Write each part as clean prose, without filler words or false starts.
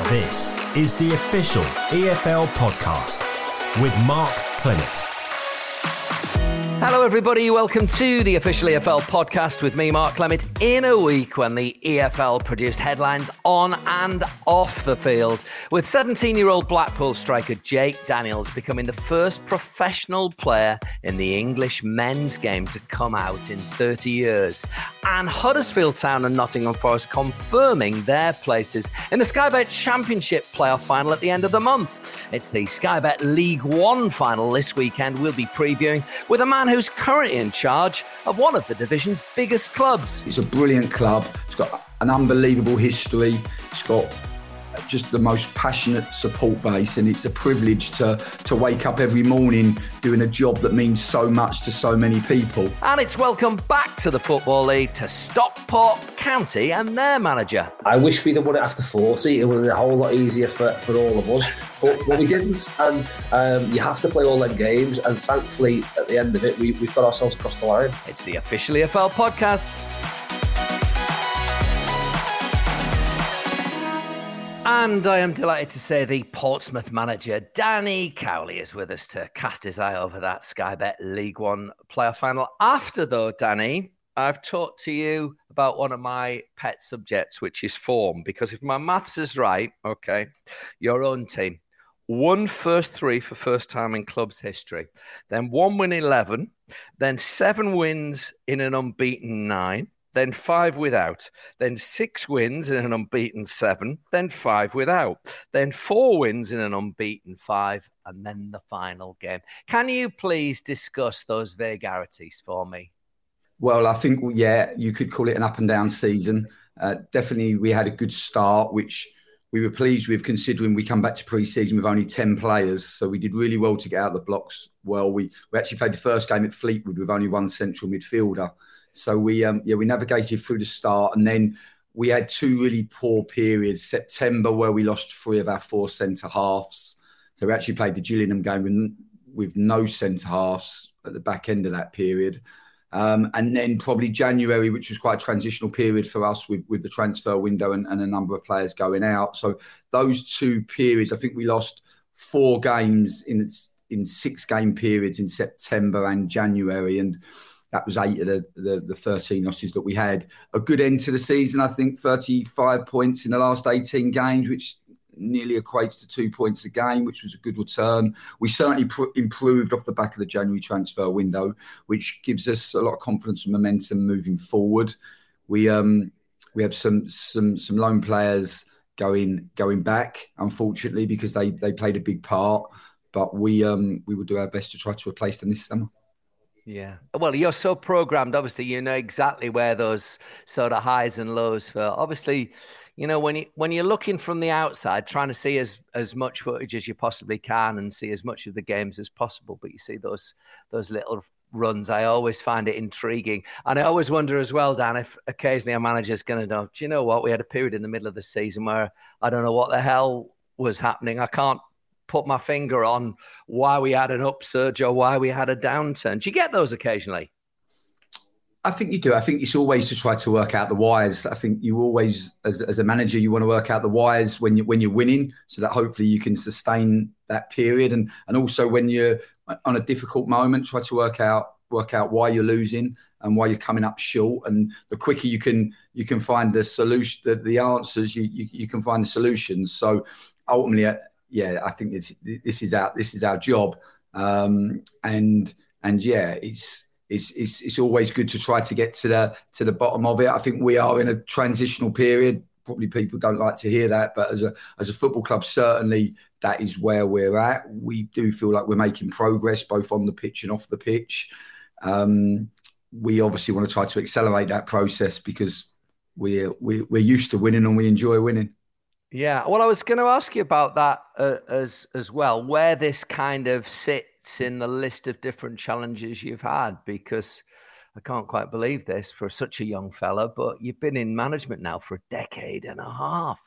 This is the official EFL podcast with Mark Clement. Hello everybody, welcome to the official EFL podcast with me, Mark Clement, in a week when the EFL produced headlines on and off the field, with 17-year-old Blackpool striker Jake Daniels becoming the first professional player in the English men's game to come out in 30 years, and Huddersfield Town and Nottingham Forest confirming their places in the Sky Bet Championship playoff final at the end of the month. It's the Sky Bet League One final this weekend we'll be previewing with a man who's currently in charge of one of the division's biggest clubs. It's a brilliant club. It's got an unbelievable history. It's got just the most passionate support base, and it's a privilege to wake up every morning doing a job that means so much to so many people. And it's welcome back to the Football League to Stockport County and their manager. I wish we'd have won it after 40. It would have been a whole lot easier for all of us. But we didn't, and you have to play all them games, and thankfully at the end of it we've got ourselves across the line. It's the official EFL podcast. And I am delighted to say the Portsmouth manager, Danny Cowley, is with us to cast his eye over that Sky Bet League One playoff final. After, though, Danny, I've talked to you about one of my pet subjects, which is form. Because if my maths is right, okay, your own team, 1 first 3 for first time in club's history, then 1 win 11, then 7 wins in an unbeaten 9, then 5 without, then 6 wins in an unbeaten 7, then 5 without, then 4 wins in an unbeaten 5, and then the final game. Can you please discuss those vagaries for me? Well, I think, yeah, you could call it an up and down season. Definitely we had a good start, which we were pleased with, considering we come back to pre-season with only 10 players. So we did really well to get out of the blocks well. We actually played the first game at Fleetwood with only one central midfielder. So we navigated through the start, and then we had 2 really poor periods. September, where we lost 3 of our 4 centre-halves. So we actually played the Gillingham game with no centre-halves at the back end of that period. And then probably January, which was quite a transitional period for us with the transfer window and a number of players going out. So those 2 periods, I think we lost 4 games in 6-game periods in September and January, and that was 8 of the 13 losses that we had. A good end to the season, I think, 35 points in the last 18 games, which nearly equates to 2 points a game, which was a good return. We certainly improved off the back of the January transfer window, which gives us a lot of confidence and momentum moving forward. We have some loan players going back, unfortunately, because they played a big part. But we will do our best to try to replace them this summer. Yeah. Well, you're so programmed, obviously, you know exactly where those sort of highs and lows fell. Obviously, you know, when you're looking from the outside, trying to see as much footage as you possibly can and see as much of the games as possible, but you see those little runs, I always find it intriguing. And I always wonder as well, Dan, if occasionally a manager's going to know, do you know what? We had a period in the middle of the season where I don't know what the hell was happening. I can't put my finger on why we had an upsurge or why we had a downturn. Do you get those occasionally? I think you do. I think it's always to try to work out the whys. I think you always, as a manager, you want to work out the whys when you're winning, so that hopefully you can sustain that period. And also when you're on a difficult moment, try to work out why you're losing and why you're coming up short. And the quicker you can find the solution, the answers, you can find the solutions. So ultimately, yeah, I think this is our job, and yeah, it's always good to try to get to the bottom of it. I think we are in a transitional period. Probably people don't like to hear that, but as a football club, certainly that is where we're at. We do feel like we're making progress both on the pitch and off the pitch. We obviously want to try to accelerate that process because we're used to winning and we enjoy winning. Yeah, well, I was going to ask you about that as well, where this kind of sits in the list of different challenges you've had, because I can't quite believe this for such a young fella, but you've been in management now for a decade and a half.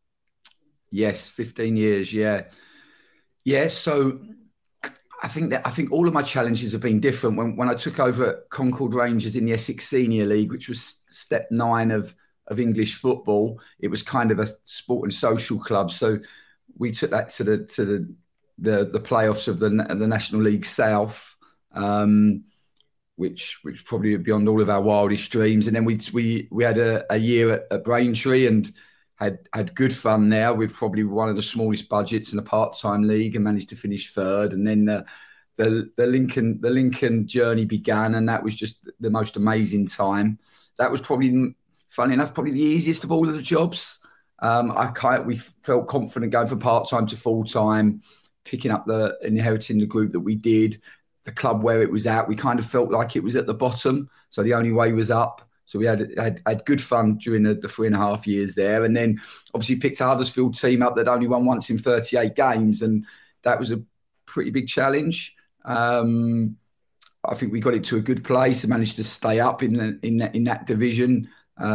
Yes, 15 years, yeah. Yeah, so I think all of my challenges have been different. When I took over at Concord Rangers in the Essex Senior League, which was step 9 of of English football. It was kind of a sport and social club. So we took that to the playoffs of the National League South, which probably beyond all of our wildest dreams. And then we had a year at Braintree and had good fun there with probably one of the smallest budgets in a part-time league and managed to finish third. And then the Lincoln journey began, and that was just the most amazing time. That was probably, funny enough, probably the easiest of all of the jobs. We felt confident going from part-time to full-time, picking up inheriting the group that we did, the club where it was at. We kind of felt like it was at the bottom, so the only way was up. So we had good fun during the 3.5 years there, and then obviously picked a Huddersfield team up that only won once in 38 games, and that was a pretty big challenge. I think we got it to a good place and managed to stay up in that division,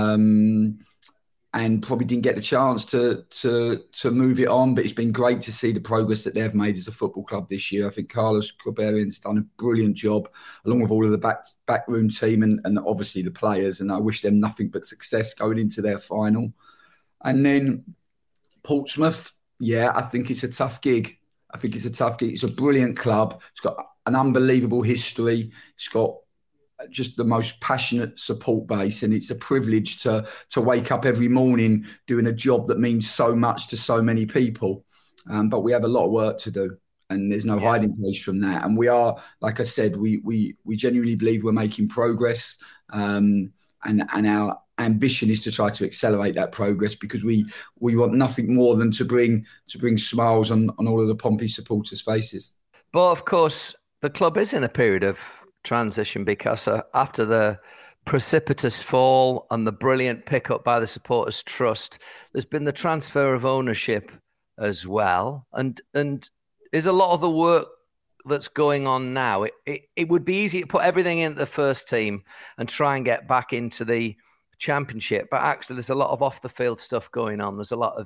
and probably didn't get the chance to move it on. But it's been great to see the progress that they've made as a football club this year. I think Carlos Corberian's done a brilliant job, along with all of the backroom team and obviously the players. And I wish them nothing but success going into their final. And then Portsmouth, I think it's a tough gig. It's a brilliant club. It's got an unbelievable history. It's got just the most passionate support base, and it's a privilege to wake up every morning doing a job that means so much to so many people. But we have a lot of work to do, and there's no hiding place from that. And we are, like I said, we genuinely believe we're making progress, and our ambition is to try to accelerate that progress, because we want nothing more than to bring smiles on all of the Pompey supporters' faces. But of course, the club is in a period of transition, because after the precipitous fall and the brilliant pickup by the Supporters Trust, there's been the transfer of ownership as well, and is a lot of the work that's going on now. It would be easy to put everything into the first team and try and get back into the Championship, but actually there's a lot of off the field stuff going on. There's a lot of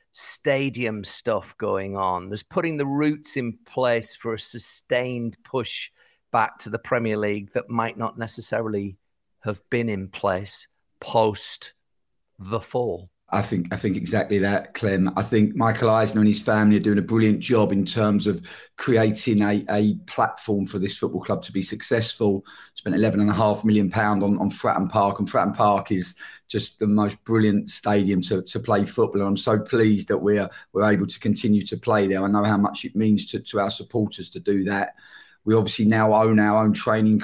stadium stuff going on. There's putting the roots in place for a sustained push back to the Premier League that might not necessarily have been in place post the fall. I think exactly that, Clem. I think Michael Eisner and his family are doing a brilliant job in terms of creating a platform for this football club to be successful. Spent £11.5 million on Fratton Park, and Fratton Park is just the most brilliant stadium to play football. And I'm so pleased that we're able to continue to play there. I know how much it means to our supporters to do that. We obviously now own our own training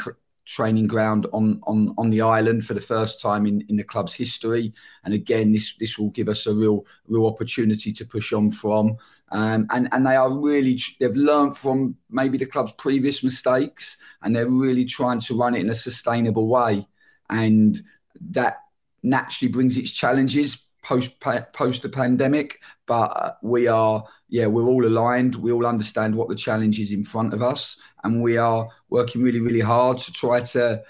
ground on the island for the first time in the club's history, and again this will give us a real opportunity to push on from, and they've learned from maybe the club's previous mistakes, and they're really trying to run it in a sustainable way, and that naturally brings its challenges post the pandemic, but we're all aligned. We all understand what the challenge is in front of us, and we are working really, really hard to try to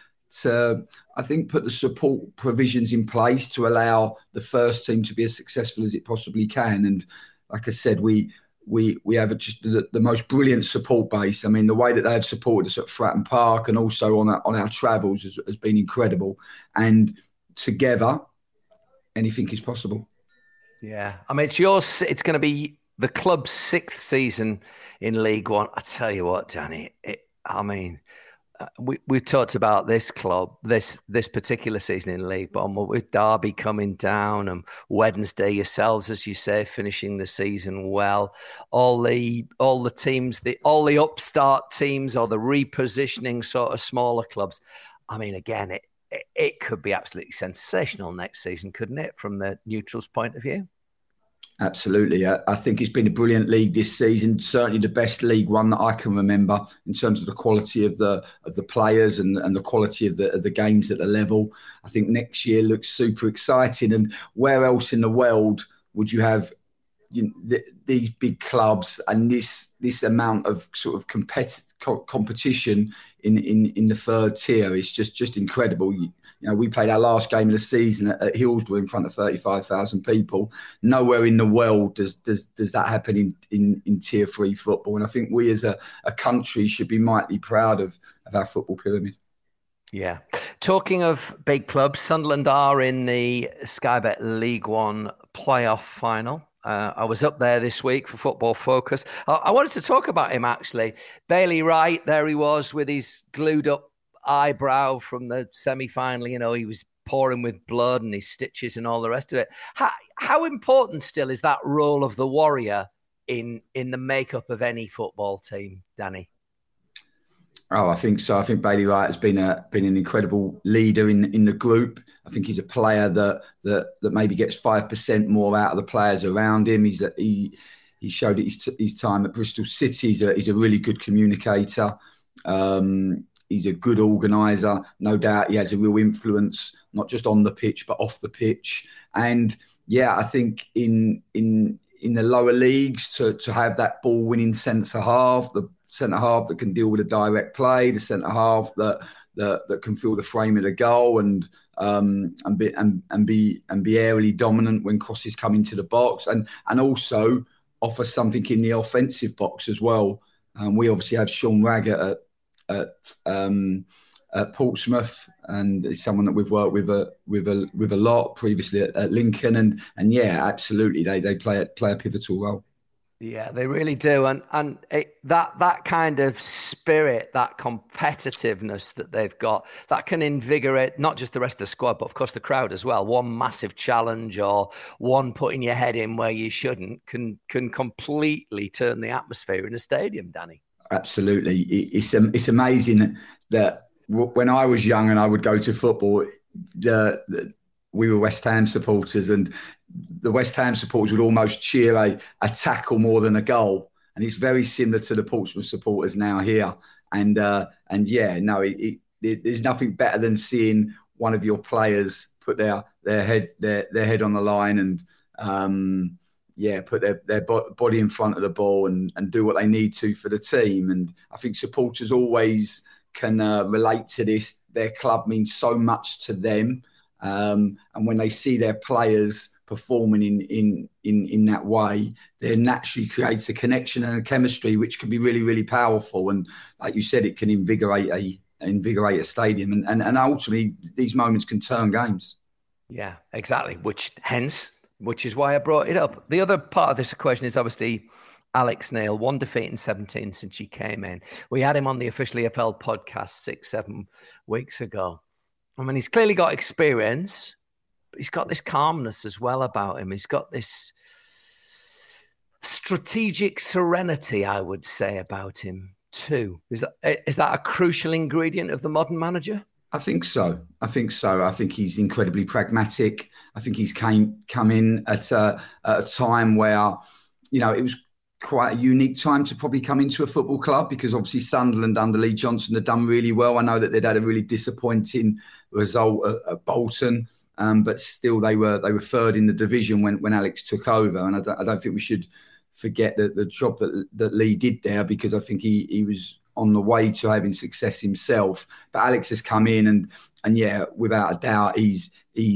I think put the support provisions in place to allow the first team to be as successful as it possibly can. And like I said, we have just the most brilliant support base. I mean, the way that they have supported us at Fratton Park and also on our travels has been incredible. And together, anything is possible. Yeah, I mean, it's going to be the club's 6th season in League One. I tell you what, Danny, we talked about this club, this particular season in League One, with Derby coming down and Wednesday, yourselves, as you say, finishing the season well. All the teams, all the upstart teams or the repositioning sort of smaller clubs. I mean, again, it could be absolutely sensational next season, couldn't it, from the neutrals' point of view? Absolutely. I think it's been a brilliant league this season. Certainly the best League One that I can remember in terms of the quality of the players and the quality of the games at the level. I think next year looks super exciting. And where else in the world would you have these big clubs and this amount of sort of competition in the third tier? It's just incredible. We played our last game of the season at Hillsborough in front of 35,000 people. Nowhere in the world does that happen in Tier 3 football. And I think we as a country should be mightily proud of our football pyramid. Yeah. Talking of big clubs, Sunderland are in the Sky Bet League One playoff final. I was up there this week for Football Focus. I wanted to talk about him, actually. Bailey Wright, there he was with his glued up eyebrow from the semi-final. You know, he was pouring with blood and his stitches and all the rest of it. How important still is that role of the warrior in the makeup of any football team, Danny? Oh, I think so. I think Bailey Wright has been an incredible leader in the group. I think he's a player that maybe gets 5% more out of the players around him. He showed it his time at Bristol City. He's a really good communicator. He's a good organiser. No doubt he has a real influence, not just on the pitch, but off the pitch. And yeah, I think in the lower leagues to have that ball winning centre half, the centre half that can deal with a direct play, the centre half that can feel the frame of the goal and be aerially dominant when crosses come into the box, and also offer something in the offensive box as well. We obviously have Sean Raggett at Portsmouth, and he's someone that we've worked with a lot previously at Lincoln, and yeah, absolutely, they play a pivotal role. Yeah, they really do, and that kind of spirit, that competitiveness that they've got, that can invigorate not just the rest of the squad, but of course the crowd as well. One massive challenge or one putting your head in where you shouldn't can completely turn the atmosphere in a stadium, Danny. Absolutely, it's amazing that when I was young and I would go to football, we were West Ham supporters, and the West Ham supporters would almost cheer a tackle more than a goal, and it's very similar to the Portsmouth supporters now here. And yeah, no, there's nothing better than seeing one of your players put their head on the line and put their body in front of the ball and do what they need to for the team. And I think supporters always can relate to this. Their club means so much to them, and when they see their players performing in that way, there naturally creates a connection and a chemistry which can be really, really powerful. And like you said, it can invigorate a stadium, and ultimately these moments can turn games. Yeah, exactly. Which is why I brought it up. The other part of this equation is obviously Alex Neil, 1 defeat in 17 since he came in. We had him on the Official EFL podcast 6-7 weeks ago. I mean, he's clearly got experience. He's got this calmness as well about him. He's got this strategic serenity, I would say, about him too. Is that a crucial ingredient of the modern manager? I think so. I think he's incredibly pragmatic. I think he's come in at a time where, you know, it was quite a unique time to probably come into a football club, because obviously Sunderland under Lee Johnson had done really well. I know that they'd had a really disappointing result at Bolton. But still, they were third in the division when Alex took over, and I don't think we should forget the job that Lee did there, because I think he was on the way to having success himself. But Alex has come in, and yeah, without a doubt, he's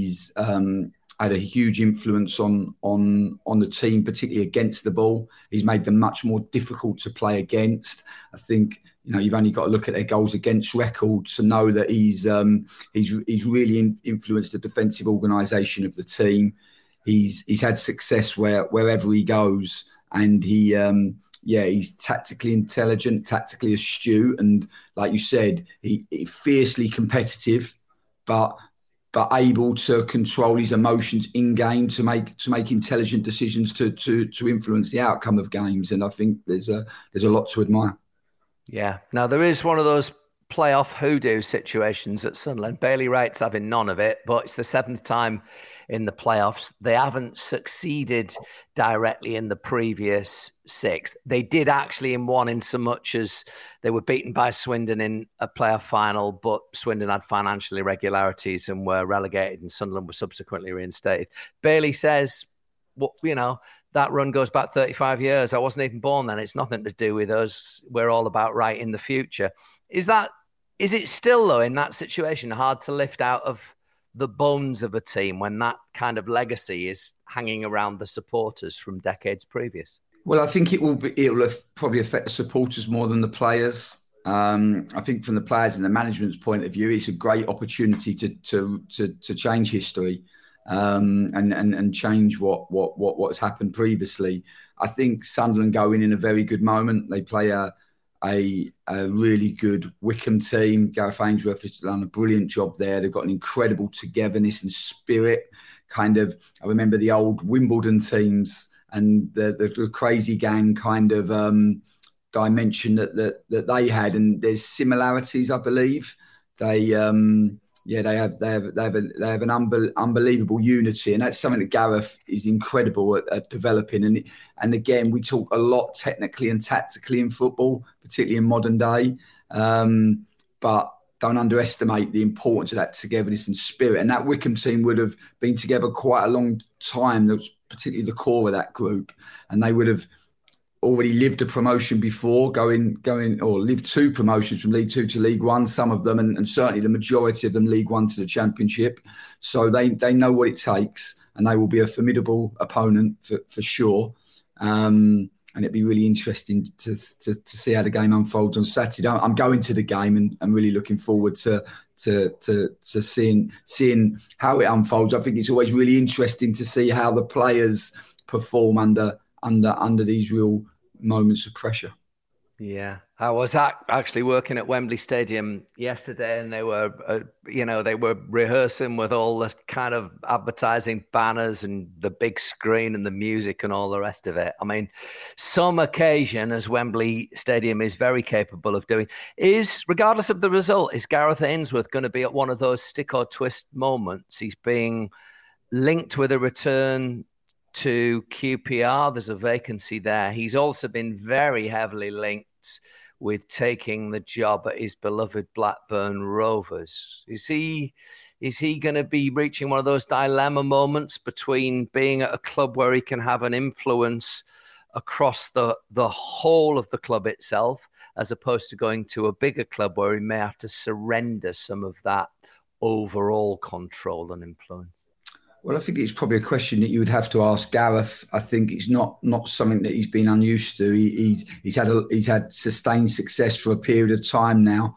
had a huge influence on the team, particularly against the ball. He's made them much more difficult to play against. I think, you know, you've only got to look at their goals against record to know that he's really influenced the defensive organisation of the team. He's had success wherever he goes, and he's tactically intelligent, tactically astute, and like you said, he fiercely competitive, but able to control his emotions in game to make intelligent decisions to influence the outcome of games. And I think there's a lot to admire. Yeah. Now, there is one of those playoff hoodoo situations at Sunderland. Bailey Wright's having none of it, but it's the 7th time in the playoffs. They haven't succeeded directly in the previous 6. They did actually in one, in so much as they were beaten by Swindon in a playoff final, but Swindon had financial irregularities and were relegated, and Sunderland were subsequently reinstated. Bailey says, well, you know, that run goes back 35 years. I wasn't even born then. It's nothing to do with us. We're all about right in the future. Is it still, though, in that situation, hard to lift out of the bones of a team when that kind of legacy is hanging around the supporters from decades previous? Well, I think it will probably affect the supporters more than the players. I think from the players and the management's point of view, it's a great opportunity to change history and change what's happened previously. I think Sunderland go in a very good moment. They play a really good Wycombe team. Gareth Ainsworth has done a brilliant job there. They've got an incredible togetherness and spirit. Kind of, I remember the old Wimbledon teams and the crazy gang kind of dimension that they had, and there's similarities, I believe. They have an unbelievable unity, and that's something that Gareth is incredible at developing. And again, we talk a lot technically and tactically in football, particularly in modern day, but don't underestimate the importance of that togetherness and spirit. And that Wycombe team would have been together quite a long time. That was particularly the core of that group, and they would have already lived a promotion before, going or lived two promotions from League Two to League One, some of them, and certainly the majority of them League One to the Championship. So they know what it takes, and they will be a formidable opponent for sure. And it'd be really interesting to see how the game unfolds on Saturday. I'm going to the game and I'm really looking forward to seeing how it unfolds. I think it's always really interesting to see how the players perform under these real moments of pressure. Yeah, I was actually working at Wembley Stadium yesterday, and they were rehearsing with all the kind of advertising banners and the big screen and the music and all the rest of it. I mean, some occasion, as Wembley Stadium is very capable of doing, is, regardless of the result, is Gareth Ainsworth going to be at one of those stick or twist moments? He's being linked with a return to QPR. There's a vacancy there. He's also been very heavily linked with taking the job at his beloved Blackburn Rovers. Is he going to be reaching one of those dilemma moments between being at a club where he can have an influence across the whole of the club itself, as opposed to going to a bigger club where he may have to surrender some of that overall control and influence? Well, I think it's probably a question that you would have to ask Gareth. I think it's not something that he's been unused to. He's had sustained success for a period of time now.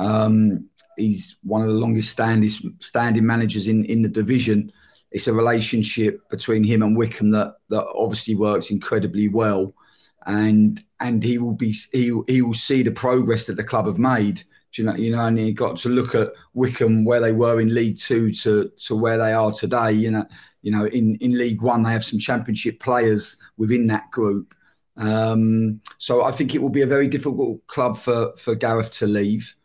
He's one of the longest standing managers in the division. It's a relationship between him and Wycombe that obviously works incredibly well, and he will see the progress that the club have made. And you got to look at Wycombe, where they were in League Two to where they are today. In League One, they have some Championship players within that group. So I think it will be a very difficult club for Gareth to leave.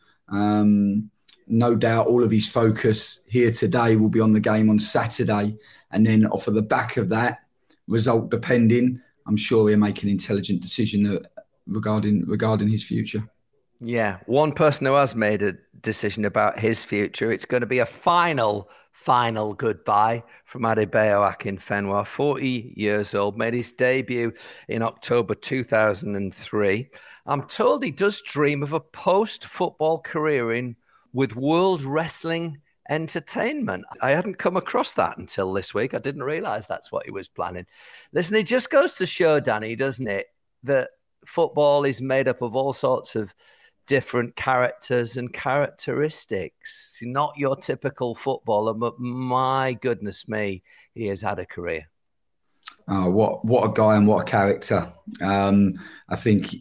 No doubt all of his focus here today will be on the game on Saturday. And then off of the back of that, result depending, I'm sure he'll make an intelligent decision regarding his future. Yeah, one person who has made a decision about his future, it's going to be a final goodbye from Adebayo Akinfenwa, 40 years old, made his debut in October 2003. I'm told he does dream of a post-football career with World Wrestling Entertainment. I hadn't come across that until this week. I didn't realise that's what he was planning. Listen, it just goes to show, Danny, doesn't it, that football is made up of all sorts of different characters and characteristics. Not your typical footballer, but my goodness me, he has had a career. Oh, what a guy and what a character. I think,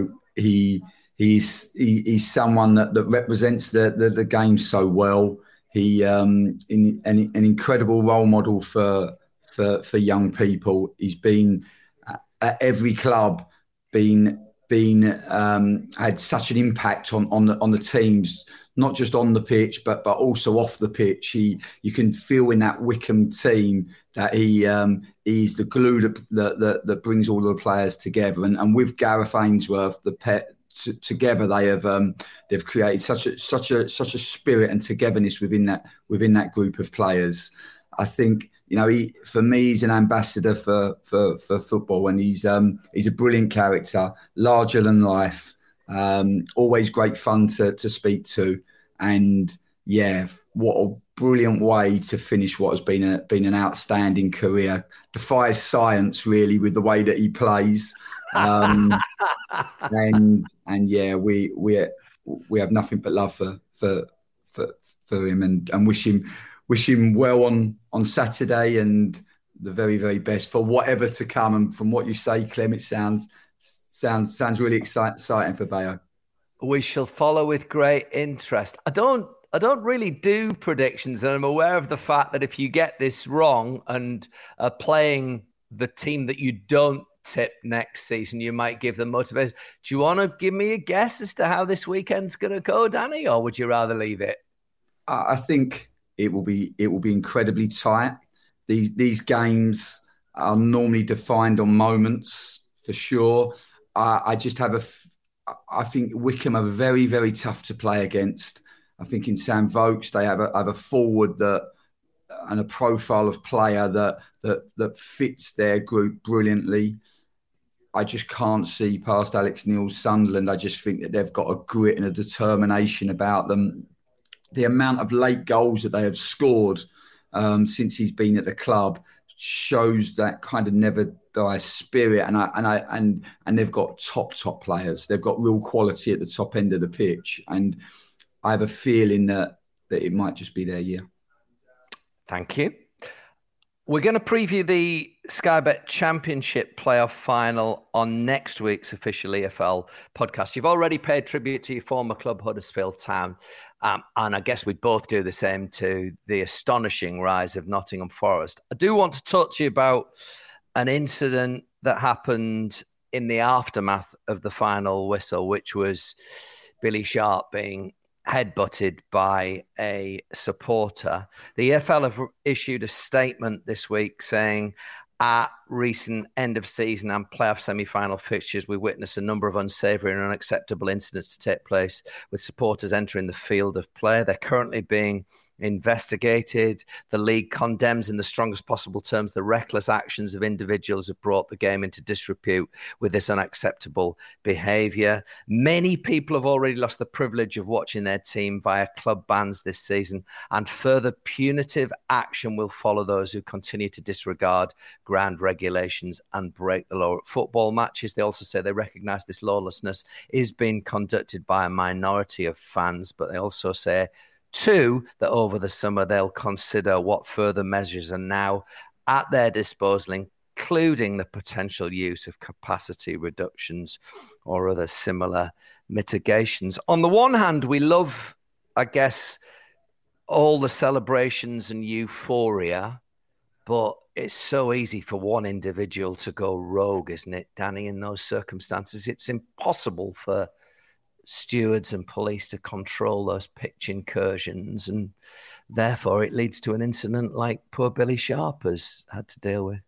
he's someone that represents the game so well. He an incredible role model for young people. He's been at every club, had such an impact on the teams, not just on the pitch, but also off the pitch. You can feel in that Wycombe team that he's the glue that brings all the players together. And with Gareth Ainsworth, together they've created such a spirit and togetherness within that group of players. I think, for me, he's an ambassador for football, and he's a brilliant character, larger than life, always great fun to speak to, and what a brilliant way to finish what has been an outstanding career. Defies science, really, with the way that he plays, we're we have nothing but love for him, and wish him well on Saturday, and the very, very best for whatever to come. And from what you say, Clem, it sounds really exciting for Bayo. We shall follow with great interest. I don't really do predictions, and I'm aware of the fact that if you get this wrong and are playing the team that you don't tip next season, you might give them motivation. Do you want to give me a guess as to how this weekend's going to go, Danny, or would you rather leave it? I think it will be incredibly tight. These games are normally defined on moments, for sure. I think Wycombe are very, very tough to play against. I think in Sam Vokes they have a forward and a profile of player that fits their group brilliantly. I just can't see past Alex Neil's Sunderland. I just think that they've got a grit and a determination about them. The amount of late goals that they have scored since he's been at the club shows that kind of never die spirit, and they've got top players. They've got real quality at the top end of the pitch, and I have a feeling that it might just be their year. Thank you. We're going to preview the Sky Bet Championship playoff final on next week's official EFL podcast. You've already paid tribute to your former club, Huddersfield Town. And I guess we'd both do the same to the astonishing rise of Nottingham Forest. I do want to talk to you about an incident that happened in the aftermath of the final whistle, which was Billy Sharp being headbutted by a supporter. The EFL have issued a statement this week saying, at recent end of season and playoff semi-final fixtures, we witnessed a number of unsavoury and unacceptable incidents to take place with supporters entering the field of play. They're currently being investigated. The league condemns in the strongest possible terms the reckless actions of individuals who brought the game into disrepute with this unacceptable behaviour. Many people have already lost the privilege of watching their team via club bans this season, and further punitive action will follow those who continue to disregard ground regulations and break the law at football matches. They also say they recognise this lawlessness is being conducted by a minority of fans, but they also say two, that over the summer they'll consider what further measures are now at their disposal, including the potential use of capacity reductions or other similar mitigations. On the one hand, we love, I guess, all the celebrations and euphoria, but it's so easy for one individual to go rogue, isn't it, Danny, in those circumstances? It's impossible for stewards and police to control those pitch incursions, and therefore it leads to an incident like poor Billy Sharp has had to deal with.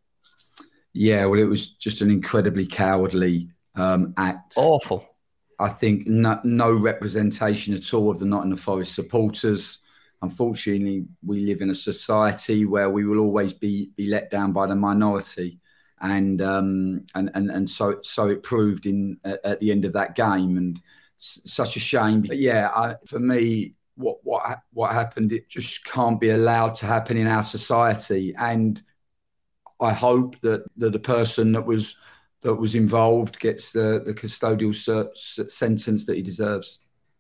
Yeah, well, it was just an incredibly cowardly act. Awful. I think no representation at all of the Nottingham Forest supporters. Unfortunately, we live in a society where we will always be let down by the minority, and so it proved at the end of that game, and such a shame. But yeah, for me, what happened, it just can't be allowed to happen in our society. And I hope that the person that was involved gets the custodial sentence that he deserves.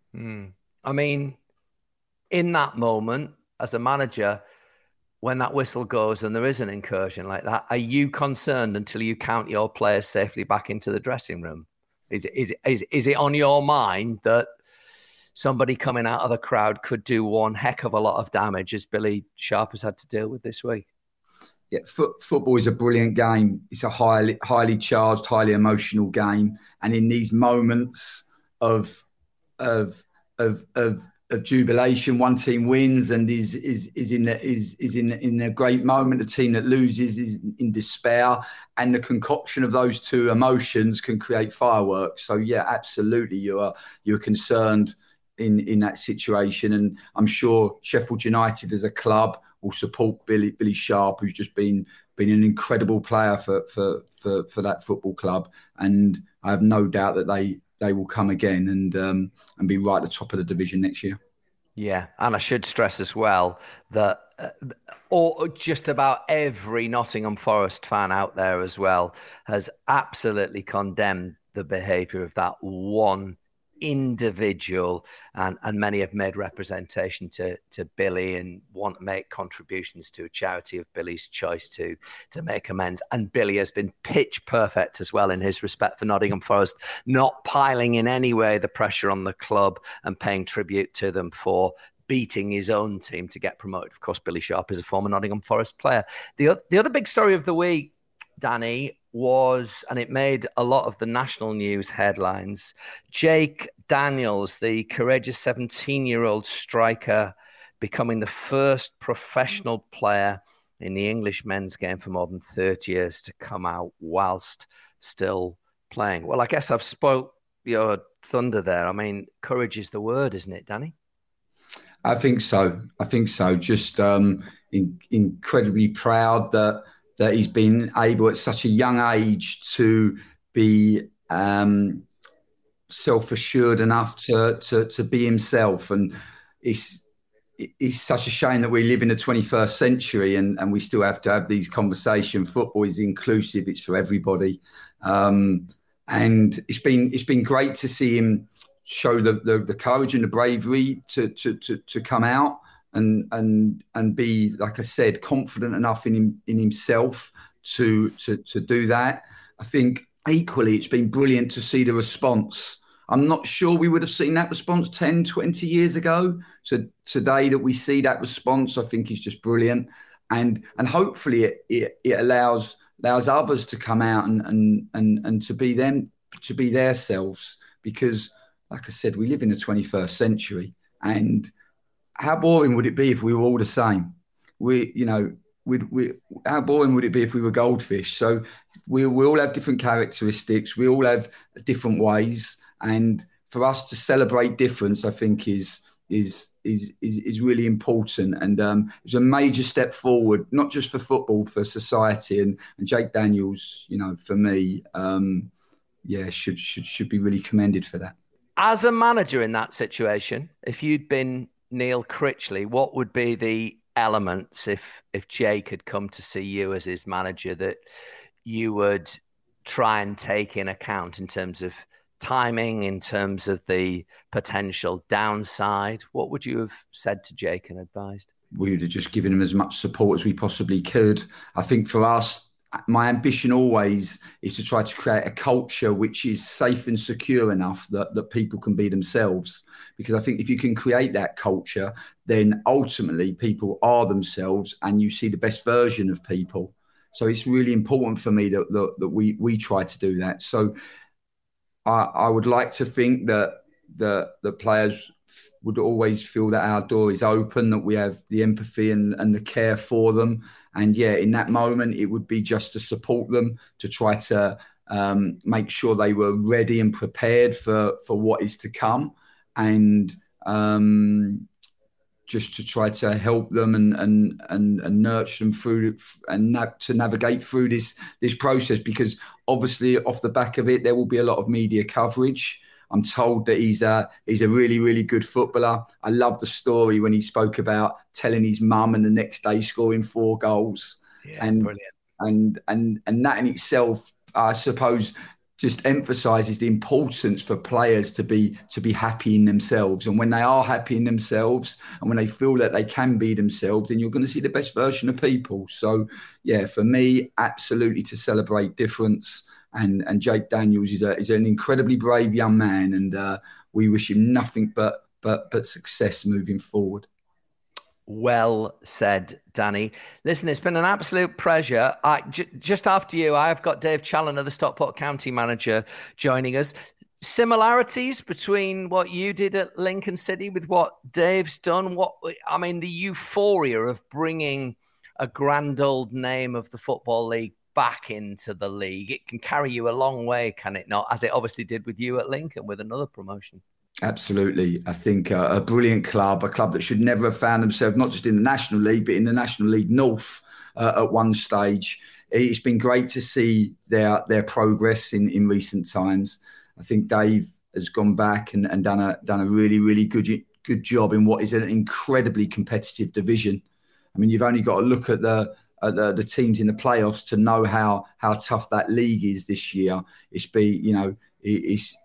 I mean, in that moment, as a manager, when that whistle goes and there is an incursion like that, are you concerned until you count your players safely back into the dressing room? Is it on your mind that somebody coming out of the crowd could do one heck of a lot of damage, as Billy Sharp has had to deal with this week? Yeah, football is a brilliant game. It's a highly charged, highly emotional game, and in these moments of jubilation, one team wins and is in a great moment. The team that loses is in despair, and the concoction of those two emotions can create fireworks. So yeah, absolutely, you're concerned in that situation, and I'm sure Sheffield United as a club will support Billy Sharp, who's just been an incredible player for that football club, and I have no doubt that they will come again and be right at the top of the division next year. Yeah, and I should stress as well that just about every Nottingham Forest fan out there as well has absolutely condemned the behaviour of that one individual, and many have made representation to Billy and want to make contributions to a charity of Billy's choice to make amends. And Billy has been pitch perfect as well in his respect for Nottingham Forest, not piling in any way the pressure on the club and paying tribute to them for beating his own team to get promoted. Of course, Billy Sharp is a former Nottingham Forest player. The other big story of the week, Danny, was, and it made a lot of the national news headlines, Jake Daniels, the courageous 17-year-old striker, becoming the first professional player in the English men's game for more than 30 years to come out whilst still playing. Well, I guess I've spoke your thunder there. I mean, courage is the word, isn't it, Danny? I think so. Just incredibly proud that he's been able at such a young age to be self-assured enough to be himself. And it's such a shame that we live in the 21st century and we still have to have these conversations. Football is inclusive; it's for everybody. And it's been great to see him show the courage and the bravery to come out and be, like I said, confident enough in himself to do that. I think equally it's been brilliant to see the response. I'm not sure we would have seen that response 10, 20 years ago. So today that we see that response, I think is just brilliant. And hopefully it allows others to come out and to be them, to be themselves. Because, like I said, we live in the 21st century, and how boring would it be if we were all the same? How boring would it be if we were goldfish? So we all have different characteristics. We all have different ways, and for us to celebrate difference, I think is really important. And it's a major step forward, not just for football, for society. And Jake Daniels, for me, should be really commended for that. As a manager in that situation, if you'd been Neil Critchley, what would be the elements if Jake had come to see you as his manager that you would try and take in account in terms of timing, in terms of the potential downside? What would you have said to Jake and advised? We would have just given him as much support as we possibly could. I think for us, my ambition always is to try to create a culture which is safe and secure enough that people can be themselves. Because I think if you can create that culture, then ultimately people are themselves and you see the best version of people. So it's really important for me that we try to do that. So I would like to think that the players would always feel that our door is open, that we have the empathy and the care for them. And in that moment, it would be just to support them, to try to make sure they were ready and prepared for what is to come, and just to try to help them and nurture them through to navigate through this process. Because obviously, off the back of it, there will be a lot of media coverage. I'm told that he's a really, really good footballer. I love the story when he spoke about telling his mum and the next day scoring 4 goals. Yeah, brilliant. And that in itself, I suppose, just emphasises the importance for players to be happy in themselves. And when they are happy in themselves and when they feel that they can be themselves, then you're going to see the best version of people. So, for me, absolutely to celebrate difference. And Jake Daniels is an incredibly brave young man, and we wish him nothing but success moving forward. Well said, Danny. Listen, it's been an absolute pleasure. Just after you, I've got Dave Challoner, the Stockport County manager, joining us. Similarities between what you did at Lincoln City with what Dave's done? The euphoria of bringing a grand old name of the Football League back into the league. It can carry you a long way, can it not? As it obviously did with you at Lincoln with another promotion. Absolutely. I think a brilliant club, a club that should never have found themselves not just in the National League, but in the National League North at one stage. It's been great to see their progress in recent times. I think Dave has gone back and done a really, really good job in what is an incredibly competitive division. I mean, you've only got to look at the teams in the playoffs to know how tough that league is this year. It's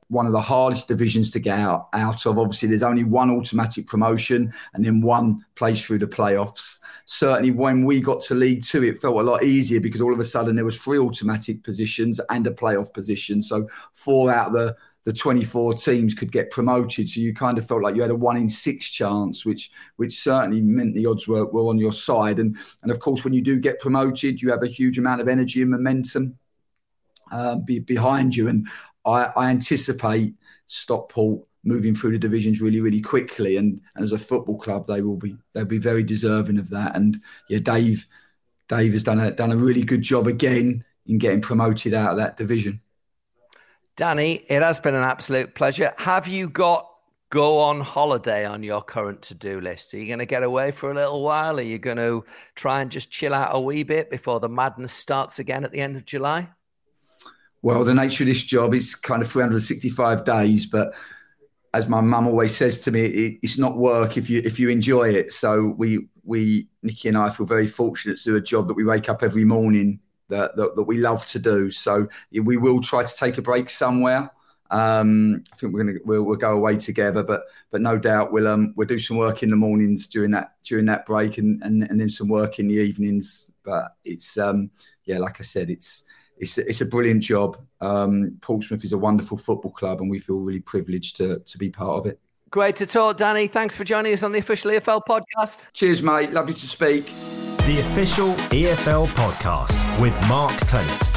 one of the hardest divisions to get out of. Obviously, there's only one automatic promotion and then one place through the playoffs. Certainly when we got to League Two, it felt a lot easier because all of a sudden there was 3 automatic positions and a playoff position. So 4 out of the 24 teams could get promoted. So you kind of felt like you had a 1 in 6 chance, which certainly meant the odds were on your side. And of course, when you do get promoted, you have a huge amount of energy and momentum behind you. And I anticipate Stockport moving through the divisions really, really quickly. And as a football club, they'll be very deserving of that. And yeah, Dave has done a really good job again in getting promoted out of that division. Danny, it has been an absolute pleasure. Have you got go on holiday on your current to-do list? Are you going to get away for a little while? Are you going to try and just chill out a wee bit before the madness starts again at the end of July? Well, the nature of this job is kind of 365 days, but as my mum always says to me, it's not work if you enjoy it. So we Nikki and I feel very fortunate to do a job that we wake up every morning that we love to do. So we will try to take a break somewhere. I think we'll go away together, but no doubt we'll do some work in the mornings during that break and then some work in the evenings. But it's like I said, it's a brilliant job. Portsmouth is a wonderful football club, and we feel really privileged to be part of it. Great to talk, Danny. Thanks for joining us on the Official EFL podcast. Cheers, mate. Lovely to speak. The Official EFL podcast with Mark Clement.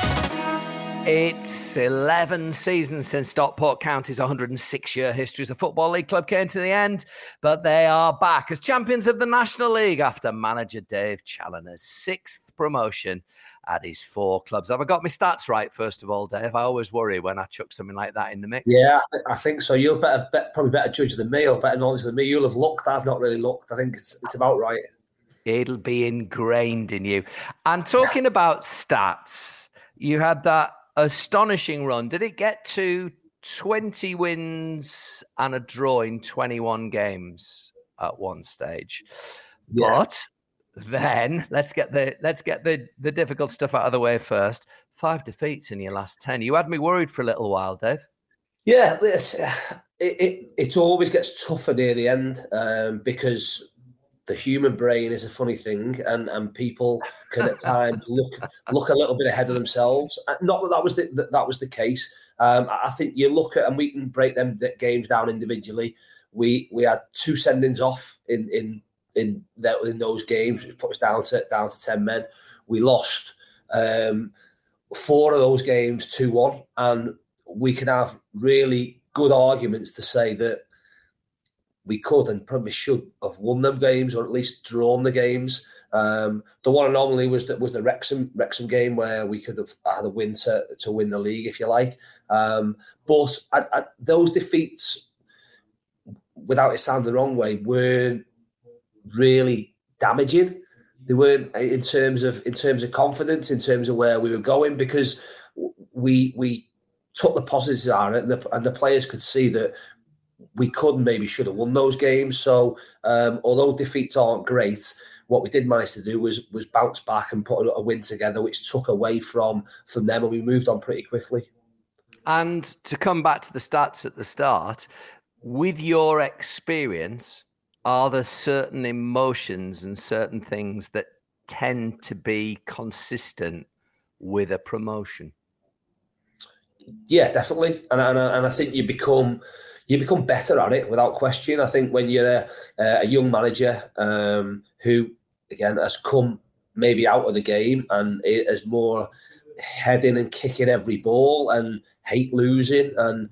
It's 11 seasons since Stockport County's 106-year history as a Football League club came to the end, but they are back as champions of the National League after manager Dave Challoner's 6th promotion at his 4 clubs. Have I got my stats right, first of all, Dave? I always worry when I chuck something like that in the mix. Yeah, I think so. You're probably better judge than me or better knowledge than me. You'll have looked. I've not really looked. I think it's about right. It'll be ingrained in you. And talking about stats, you had that astonishing run. Did it get to 20 wins and a draw in 21 games at one stage? Yeah. But then let's get the difficult stuff out of the way first. 5 defeats in your last 10. You had me worried for a little while, Dave. Yeah, it always gets tougher near the end because the human brain is a funny thing, and people can at times look a little bit ahead of themselves. Not that was the case. I think you look at, and we can break them games down individually. We had 2 sendings off in those games, which put us down to 10 men. We lost 4 of those games 2-1, and we can have really good arguments to say that we could and probably should have won them games, or at least drawn the games. The one anomaly was the Wrexham game, where we could have had a win to win the league, if you like. But those defeats, without it sounding the wrong way, weren't really damaging. They weren't in terms of confidence, in terms of where we were going, because we took the positives out of it, and the players could see that we could and maybe should have won those games. So although defeats aren't great, what we did manage to do was bounce back and put a win together, which took away from them, and we moved on pretty quickly. And to come back to the stats at the start, with your experience, are there certain emotions and certain things that tend to be consistent with a promotion? Yeah, definitely. And I think you become better at it without question. I think when you're a young manager who, again, has come maybe out of the game and is more heading and kicking every ball and hate losing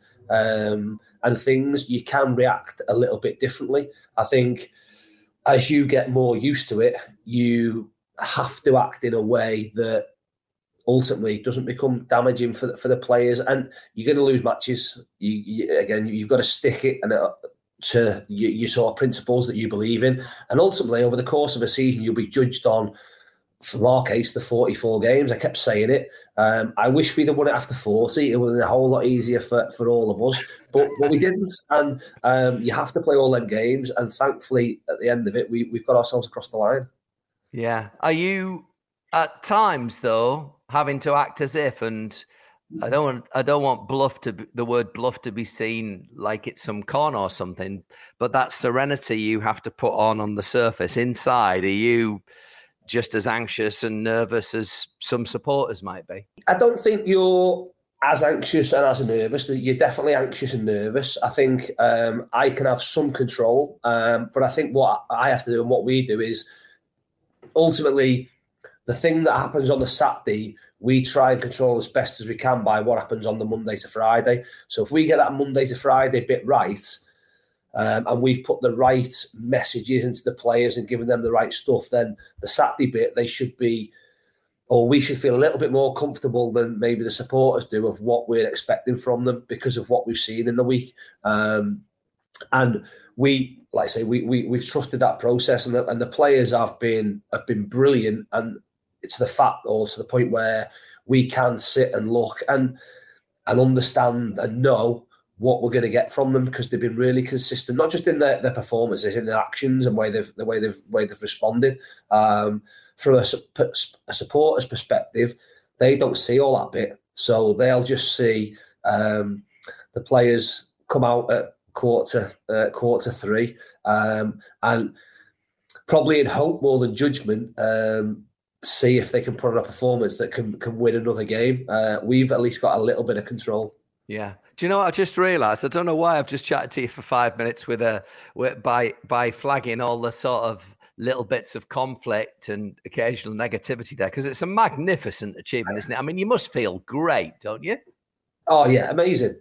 and things, you can react a little bit differently. I think as you get more used to it, you have to act in a way that ultimately doesn't become damaging for the players, and you're going to lose matches. You've got to stick it to your sort of principles that you believe in, and ultimately over the course of a season you'll be judged on, from our case, the 44 games. I kept saying it. I wish we'd have won it after 40. It would have been a whole lot easier for all of us, but we didn't. And you have to play all them games, and thankfully at the end of it we've got ourselves across the line. Yeah. Are you at times though having to act as if and I don't want the word bluff to be seen like it's some con or something, but that serenity you have to put on the surface. Inside, are you just as anxious and nervous as some supporters might be? I don't think you're as anxious and as nervous. You're definitely anxious and nervous. I think I can have some control, but I think what I have to do and what we do is ultimately the thing that happens on the Saturday, we try and control as best as we can by what happens on the Monday to Friday. So if we get that Monday to Friday bit right, and we've put the right messages into the players and given them the right stuff, then the Saturday bit, they should be, or we should feel a little bit more comfortable than maybe the supporters do of what we're expecting from them because of what we've seen in the week. And we, like I say, we've trusted that process, and the players have been brilliant, and it's to the point where we can sit and look and understand and know what we're going to get from them, because they've been really consistent, not just in their performances, in their actions and the way they've responded. From a supporter's perspective, they don't see all that bit, so they'll just see the players come out at quarter three, and probably in hope more than judgment, see if they can put on a performance that can win another game. We've at least got a little bit of control. Yeah. Do you know what I just realised? I don't know why I've just chatted to you for 5 minutes by flagging all the sort of little bits of conflict and occasional negativity there, because it's a magnificent achievement, isn't it? I mean, you must feel great, don't you? Oh yeah, amazing.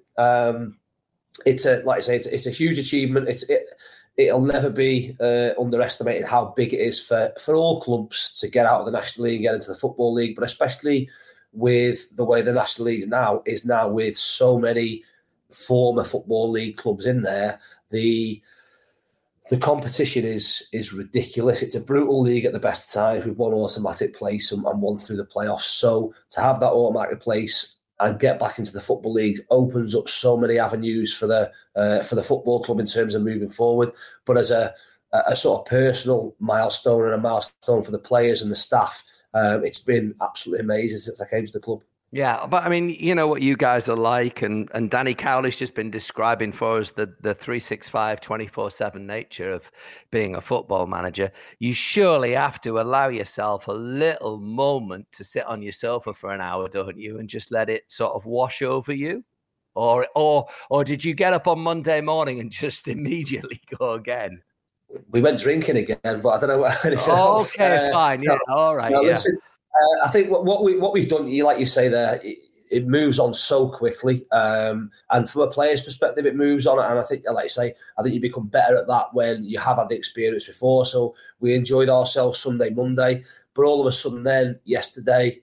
It's a huge achievement. It'll never be underestimated how big it is for all clubs to get out of the National League and get into the Football League, but especially with the way the National League is now with so many former Football League clubs in there. The competition is ridiculous. It's a brutal league at the best of times with one automatic place and one through the playoffs. So to have that automatic place and get back into the Football League opens up so many avenues for the football club in terms of moving forward. But as a sort of personal milestone and a milestone for the players and the staff, it's been absolutely amazing since I came to the club. Yeah, but I mean, you know what you guys are like, and Danny Cowley's just been describing for us the 365, 24/7 nature of being a football manager. You surely have to allow yourself a little moment to sit on your sofa for an hour, don't you, and just let it sort of wash over you? Or did you get up on Monday morning and just immediately go again? We went drinking again, but I don't know what anything else. Okay, fine, yeah, all right. Yeah. Listen, I think what we've done, like you say there, it moves on so quickly, and from a player's perspective, it moves on. And I think, like you say, I think you become better at that when you have had the experience before. So we enjoyed ourselves Sunday, Monday, but all of a sudden, then yesterday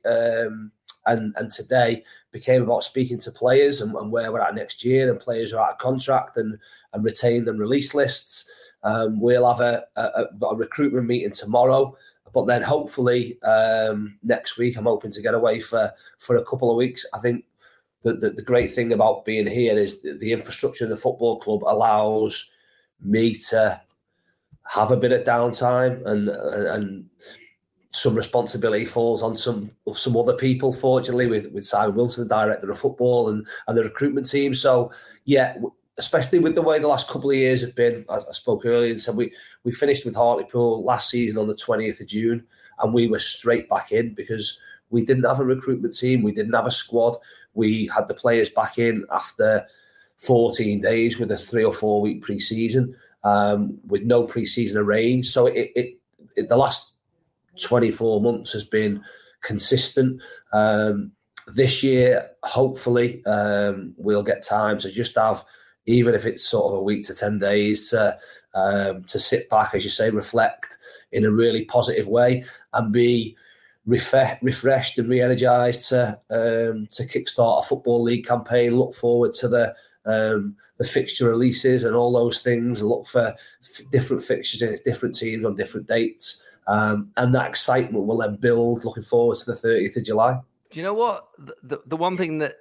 and today became about speaking to players and where we're at next year, and players are out of contract and retained and release lists. We'll have got a recruitment meeting tomorrow. But then hopefully next week, I'm hoping to get away for a couple of weeks. I think the great thing about being here is the infrastructure of the football club allows me to have a bit of downtime, and some responsibility falls on some other people, fortunately, with Simon Wilson, the director of football, and the recruitment team. So, yeah, especially with the way the last couple of years have been. I spoke earlier and said we finished with Hartlepool last season on the 20th of June, and we were straight back in because we didn't have a recruitment team. We didn't have a squad. We had the players back in after 14 days with a 3 or 4 week pre-season, with no pre-season arranged. So it the last 24 months has been consistent. This year, hopefully, we'll get time to just have, even if it's sort of a week to 10 days, to sit back, as you say, reflect in a really positive way and be refreshed and re-energised to kickstart a Football League campaign, look forward to the fixture releases and all those things, look for different fixtures in different teams on different dates. And that excitement will then build looking forward to the 30th of July. Do you know what? The one thing that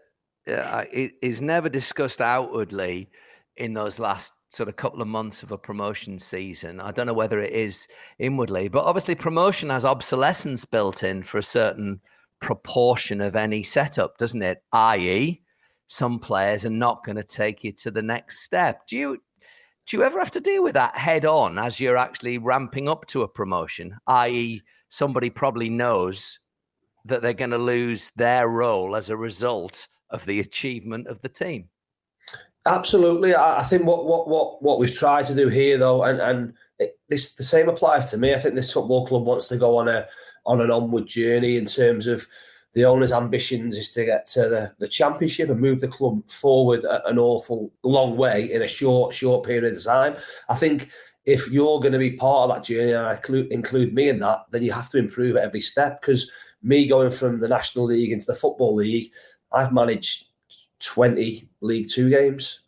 is never discussed outwardly in those last sort of couple of months of a promotion season, I don't know whether it is inwardly, but obviously promotion has obsolescence built in for a certain proportion of any setup, doesn't it? i.e., some players are not going to take you to the next step. Do you ever have to deal with that head on as you're actually ramping up to a promotion? i.e., somebody probably knows that they're going to lose their role as a result of the achievement of the team. Absolutely. I think what we've tried to do here, though, and the same applies to me. I think this football club wants to go on an onward journey in terms of the owner's ambitions is to get to the championship and move the club forward an awful long way in a short period of time. I think if you're going to be part of that journey, and I include me in that, then you have to improve at every step. Because me going from the National League into the Football League, I've managed 20 League Two games.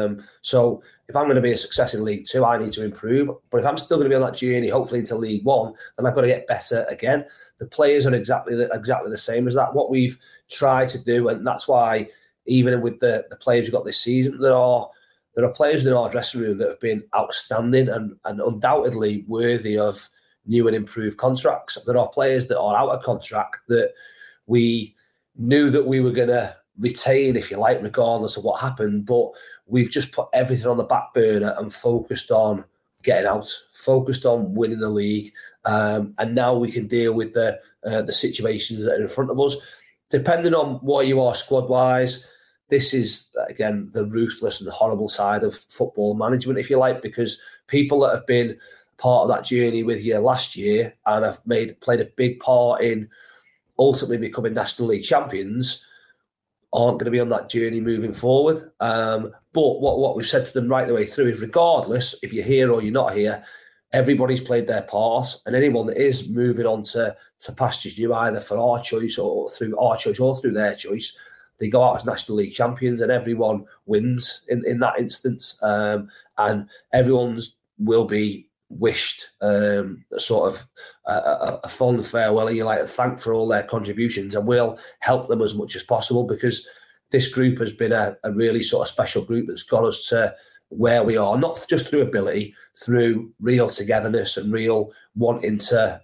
So if I'm going to be a success in League Two, I need to improve. But if I'm still going to be on that journey, hopefully into League One, then I've got to get better again. The players are exactly the same as that. What we've tried to do, and that's why even with the players we've got this season, there are players in our dressing room that have been outstanding and undoubtedly worthy of new and improved contracts. There are players that are out of contract that we knew that we were going to retain, if you like, regardless of what happened. But we've just put everything on the back burner and focused on getting out, focused on winning the league. And now we can deal with the situations that are in front of us. Depending on what you are squad-wise, this is, again, the ruthless and horrible side of football management, if you like, because people that have been part of that journey with you last year and have played a big part in ultimately becoming National League champions aren't going to be on that journey moving forward. But what we've said to them right the way through is, regardless if you're here or you're not here, everybody's played their part, and anyone that is moving on to pastures new, either for our choice or through our choice or through their choice, they go out as National League champions, and everyone wins in that instance. And everyone's will be wished sort of a fond farewell, and you like to thank for all their contributions, and we'll help them as much as possible, because this group has been a really sort of special group that's got us to where we are, not just through ability, through real togetherness and real wanting to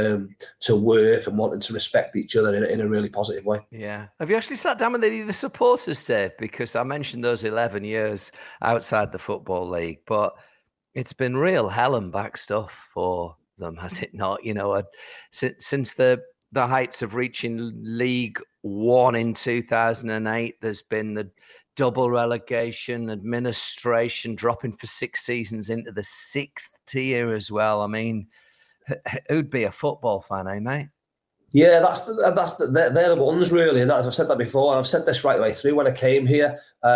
work and wanting to respect each other in a really positive way. Yeah. Have you actually sat down with any of the supporters, Dave? Because I mentioned those 11 years outside the Football League, but it's been real hell and back stuff for them, has it not? You know, since the heights of reaching League One in 2008, there's been the double relegation, administration, dropping for 6 seasons into the 6th tier as well. I mean, who'd be a football fan, eh, mate? Yeah, they're the ones, really. And as I've said that before, and I've said this right the way through when I came here.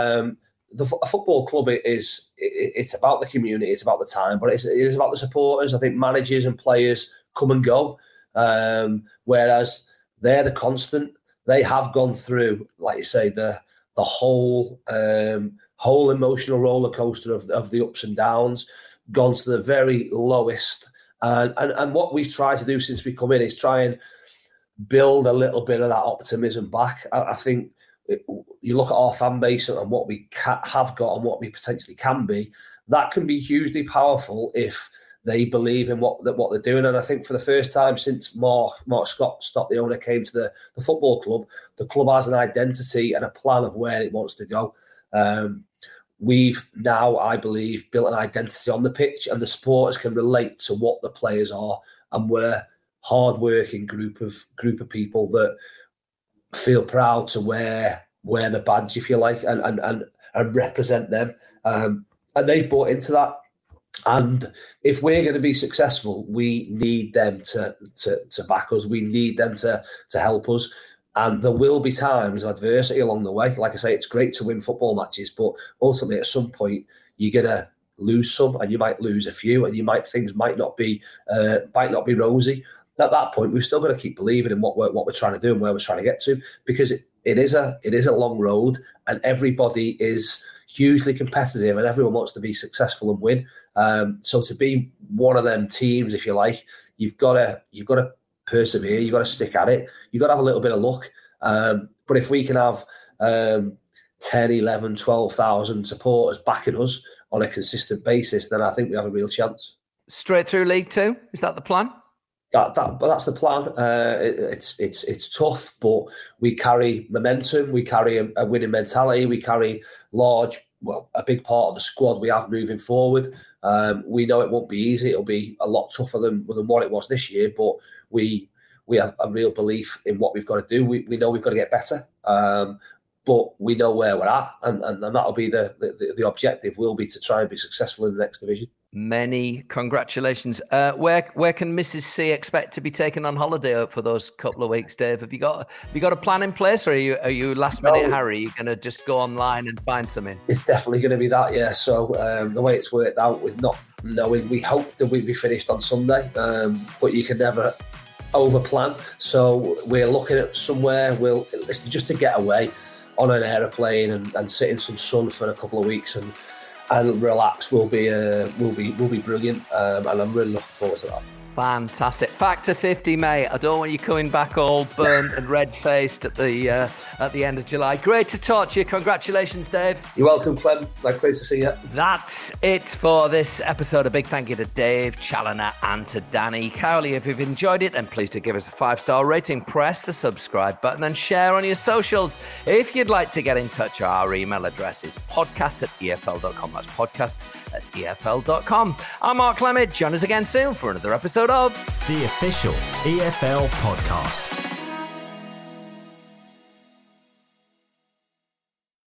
A football club it's about the community, it's about the time, but it is about the supporters. I think managers and players come and go, whereas they're the constant. They have gone through, like you say, the whole emotional roller coaster of the ups and downs, gone to the very lowest. And what we've tried to do since we come in is try and build a little bit of that optimism back. I think you look at our fan base and what we have got and what we potentially can be, that can be hugely powerful if they believe in what they're doing. And I think for the first time since Mark Scott, the owner, came to the football club, the club has an identity and a plan of where it wants to go. We've now, I believe, built an identity on the pitch, and the supporters can relate to what the players are, and we're a hard-working group of people that feel proud to wear the badge, if you like, and represent them. And they've bought into that. And if we're going to be successful, we need them to back us. We need them to help us. And there will be times of adversity along the way. Like I say, it's great to win football matches, but ultimately at some point you're going to lose some, and you might lose a few, and things might not be rosy. At that point, we've still got to keep believing in what we're trying to do and where we're trying to get to, because it is a long road, and everybody is hugely competitive, and everyone wants to be successful and win. So to be one of them teams, if you like, you've got to persevere. You've got to stick at it. You've got to have a little bit of luck. But if we can have 10, 11, 12,000 supporters backing us on a consistent basis, then I think we have a real chance. Straight through League Two, is that the plan? That's the plan. It's tough, but we carry momentum. We carry a winning mentality. We carry a big part of the squad we have moving forward. We know it won't be easy. It'll be a lot tougher than what it was this year, but we have a real belief in what we've got to do. We know we've got to get better, but we know where we're at, and that'll be the objective. Will be to try and be successful in the next division. Many congratulations. Where can Mrs. C expect to be taken on holiday for those couple of weeks, Dave? Have you got a plan in place, or are you last minute Harry? Are you going to just go online and find something? It's definitely going to be that, yeah. So the way it's worked out with not knowing, we hope that we'll be finished on Sunday, but you can never over plan. So we're looking at somewhere. It's just to get away on an aeroplane and sit in some sun for a couple of weeks and relax will be brilliant, and I'm really looking forward to that. Fantastic. Factor 50, mate. I don't want you coming back all burnt and red-faced at the end of July. Great to talk to you. Congratulations, Dave. You're welcome, Clem. Great to see you. That's it for this episode. A big thank you to Dave Challoner and to Danny Cowley. If you've enjoyed it, then please do give us a 5-star rating, press the subscribe button and share on your socials. If you'd like to get in touch, our email address is podcast@efl.com. That's podcast@efl.com. I'm Mark Clement. Join us again soon for another episode of the official EFL podcast.